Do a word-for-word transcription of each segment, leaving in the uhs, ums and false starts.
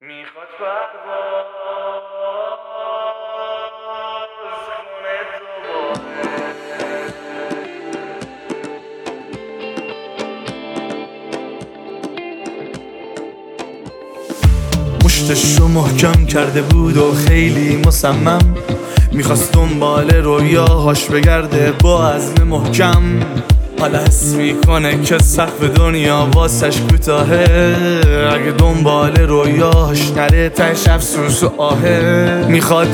میخواد پرواز کنه دوباره. مشتشو محکم کرده بود و خیلی مصمم میخواست دنبال رویاهاش بگرده با عزم محکم. حالا حس میکنه که سقف دنیا واسش کوتاهه، اگه دنبال رویاش نره تش افسوس و آهه. میخواد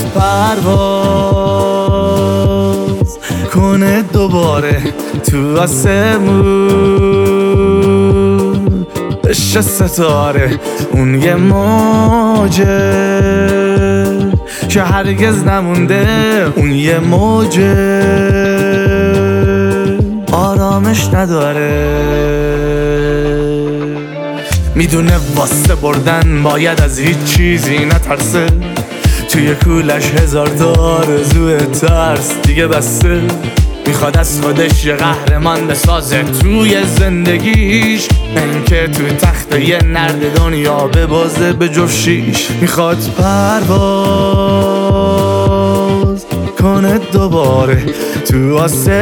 پرواز کنه دوباره تو آسمون، بشه ستاره اون یه موجه که هرگز نمونده، اون یه موجه آرامش نداره. میدونه واسه بردن باید از هیچ چیزی نترسه، توی کولش هزار تا آرزوی ترس دیگه بسته. میخواد از خودش یه قهرمان بسازه توی زندگیش، نه اینکه توی تخت یه نرد دنیا ببازه به جفشیش. میخواد پرواز کنه دوباره تو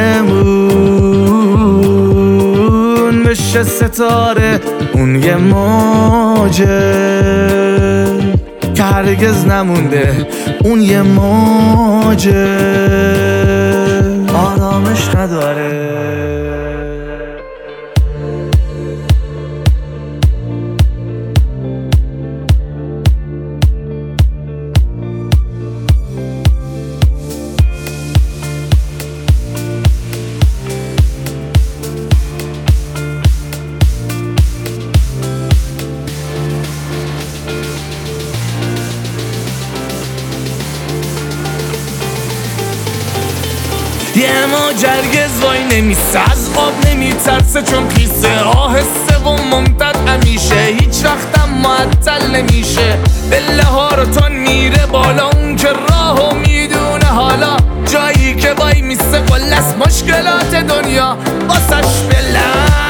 آسمون، بشه ستاره اون یه موجه که هرگز نمونده، اون یه موجه آرامش نداره. یه موج هرگز وای نمیسته، از آب نمیترسه چون خیسه، آهسته و ممتد همیشه، هیچ وقتم معطل نمیشه. بله ها رو تون میره بالا، اون که راهو میدونه حالا، جایی که وای میسته قلس مشکلات دنیا واسش بله.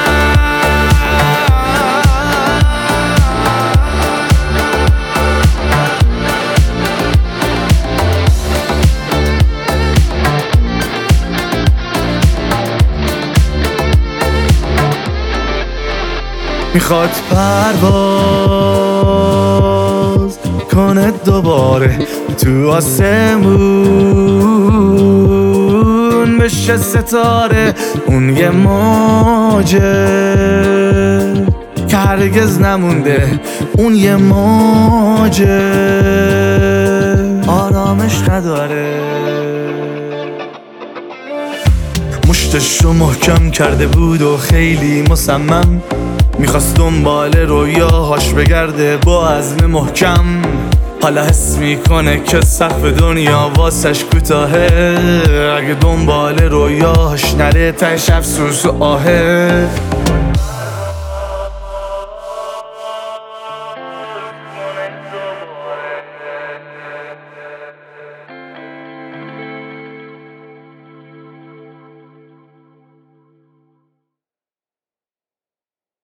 میخواد پرواز کنه دوباره تو آسمون، بشه ستاره اون یه موجه که هرگز نمونده، اون یه موجه آرامش نداره. مشتشو محکم کرده بود و خیلی مصمم میخواست دنبال رویاهاش بگرده با عزم محکم. حالا حس میکنه که سقف دنیا واسش کوتاهه، اگه دنبال رویاهاش نره تش افسوس و آهه.